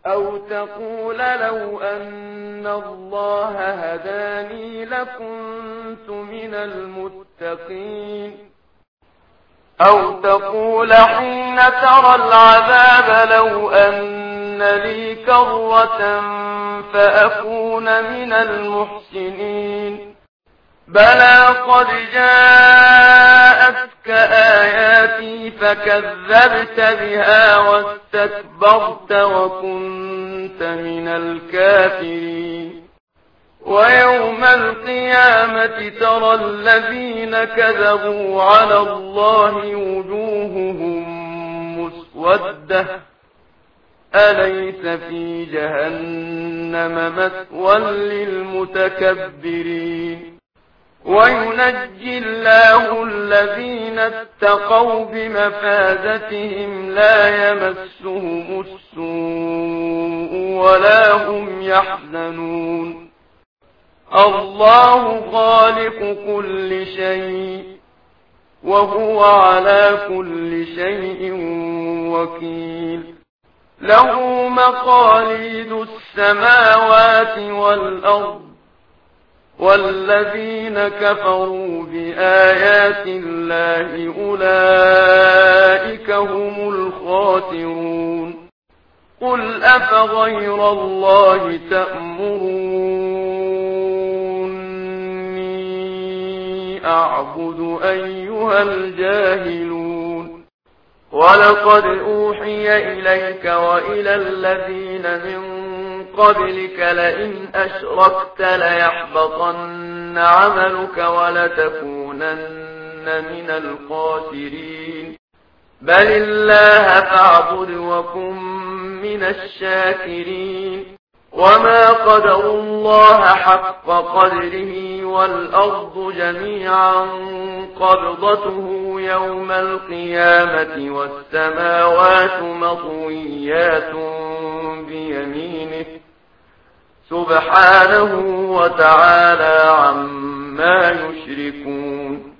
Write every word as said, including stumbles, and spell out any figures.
أو تقول لو أن الله هداني لكنت من المتقين أو تقول حين ترى العذاب لو أن لي كرة فأكون من المحسنين بلى قد جاءتك آياتي فكذبت بها واستكبرت وكنت من الكافرين ويوم القيامة ترى الذين كذبوا على الله وجوههم مسودة أليس في جهنم مثوى للمتكبرين وينجي الله الذين اتقوا بمفازتهم لا يمسهم السوء ولا هم يحزنون الله خالق كل شيء وهو على كل شيء وكيل له مقاليد السماوات والأرض والذين كفروا بآيات الله أولئك هم الخاسرون قل أفغير الله تأمروني أعبد أيها الجاهلون ولقد أوحي إليك وإلى الذين من قبلك لئن أشركت ليحبطن عملك ولتكونن من الخاسرين بل الله فاعبد وكن من الشاكرين وما قدروا الله حق قدره والأرض جميعا قبضته يوم القيامة والسماوات مطويات بيمينه سبحانه وتعالى عما يشركون